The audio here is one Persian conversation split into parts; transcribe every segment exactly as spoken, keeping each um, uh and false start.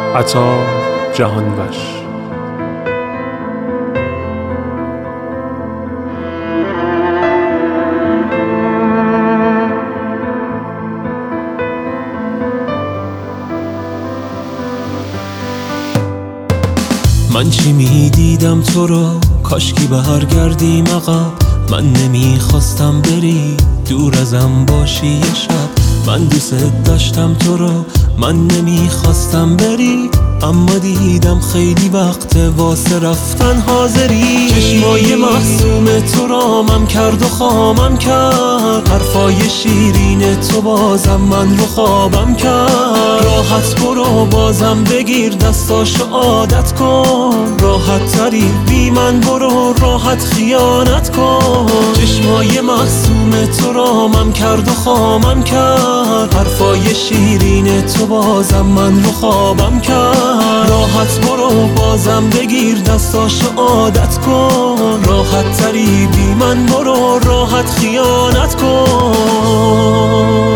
عطا جهانبخش. من چی میدیدم تو رو، کاشکی برگردیم عقب. من نمیخواستم بری، دور ازم باشی یه شب. من دوست داشتم تو رو، من نمیخواستم بری، اما دیدم خیلی وقت واسه رفتن حاضری. چشمای محسوم تو رامم کرد و خامم کرد، حرفای شیرین تو بازم من رو خوابم کرد. راحت برو بازم بگیر دستاشو عادت کن، راحت تری بی من برو راحت خیانت کن. چشمای محسوم تو رامم کرد و خامم کرد، حرفای شیرین تو بازم من رو خوابم کرد. راحت برو بازم بگیر دستاشو عادت کن، راحت تری بی من برو راحت خیانت کن.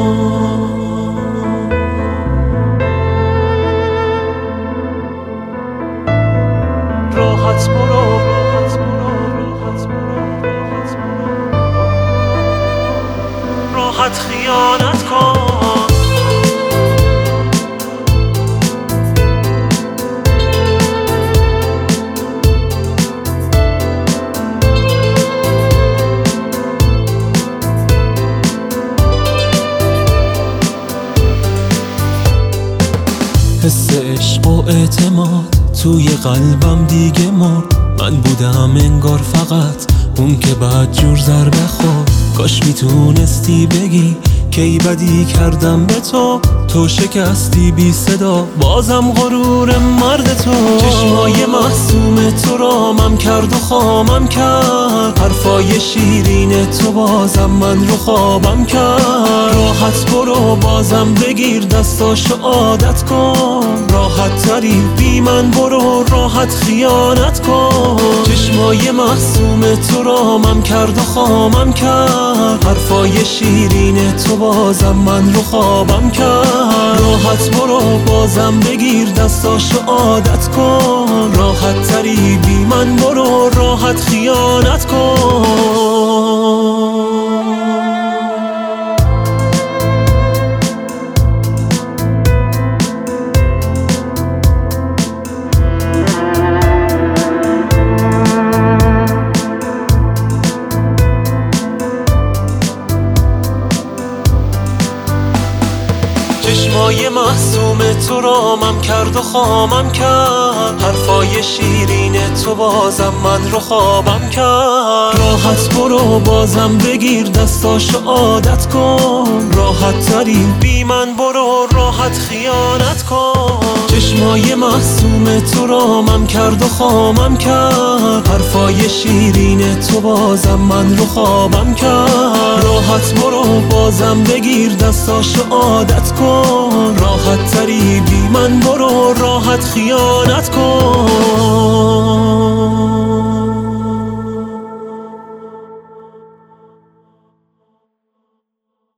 راحت برو راحت برو راحت برو راحت برو راحت خیانت کن. حس عشق و اعتماد توی قلبم دیگه مرد. من بودم انگار فقط اون که بعد جور ضربه خورد. کاش میتونستی بگی کی بدی کردم به تو، تو شکستی بی صدا بازم غرور مرد تو. چشمای محسوم تو رامم کرد و خامم کرد، حرفای شیرین تو بازم من رو خوابم کرد. راحت برو بازم بگیر دستاشو عادت کن، راحت تری بی من برو راحت خیانت کن. چشمای محسوم تو رامم کرد و خامم کرد، حرفای شیرین تو بازم من رو خوابم کرد. راحت برو بازم بگیر دستاشو عادت کن، راحت تری بی من برو راحت خیانت کن. چشمای محسوم تو رامم کرد و خامم کرد، حرفای شیرین تو بازم من رو خوابم کرد. راحت برو بازم بگیر دستاشو عادت کن، راحت تری بی من برو راحت خیانت کن. چشمای محسوم تو رامم کرد و خامم کرد، حرفای شیرین تو بازم من رو خوابم کرد. راحت برو بازم بگیر دستاشو عادت کن، راحت تری بی من برو راحت خیانت کن.